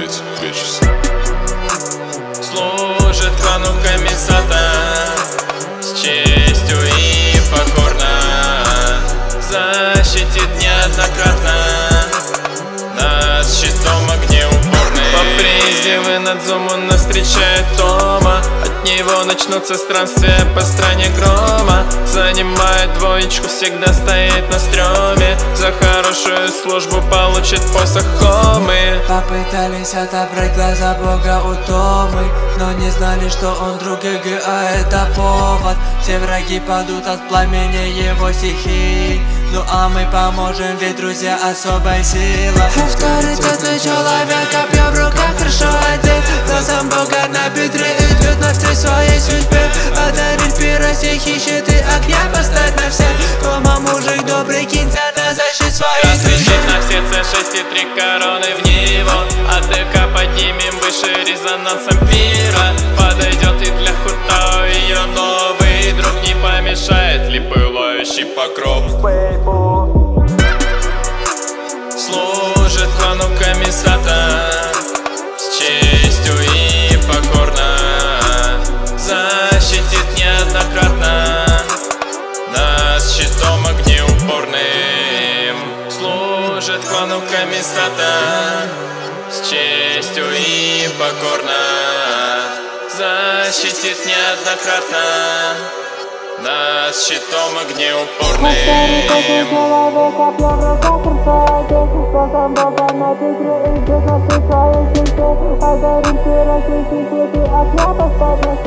Always bitches. Служит хану комиссата с честью и покорно, защитит неоднократно нас щитом огнеупорным. По призыву над зуму нас встречает Тома, от него начнутся странствия по стране грома. Занимает двоечку, всегда стоит на стреме, за хорошую службу получит посох Хомы. Попытались отобрать глаза бога у Томы, но не знали, что он друг ГГ, а это повод. Все враги падут от пламени его стихий, ну а мы поможем, ведь друзья особая сила. Авторитетный человек, копье в руках, хорошо одет, глазом бога на бедре идет навстречу своей судьбе. Одарить пира стихи, щиты огня поставь на всех. Тома мужик добрый, кинься на защиту своей Освещать на все C6 и 3 короны в него. АДК поднимем выше резонансом пира. Подойдет и для хута ее новый друг, не помешает ли пылающий покров. Служит хану комиссата с честью и покорно, защитит неоднократно нас щитом огнеупорным. Служит хану комиссата с честью и покорно, защитит неоднократно нас щитом огнеупорным.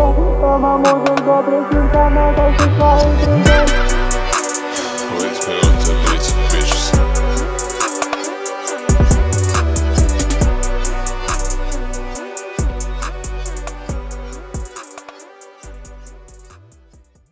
Always put on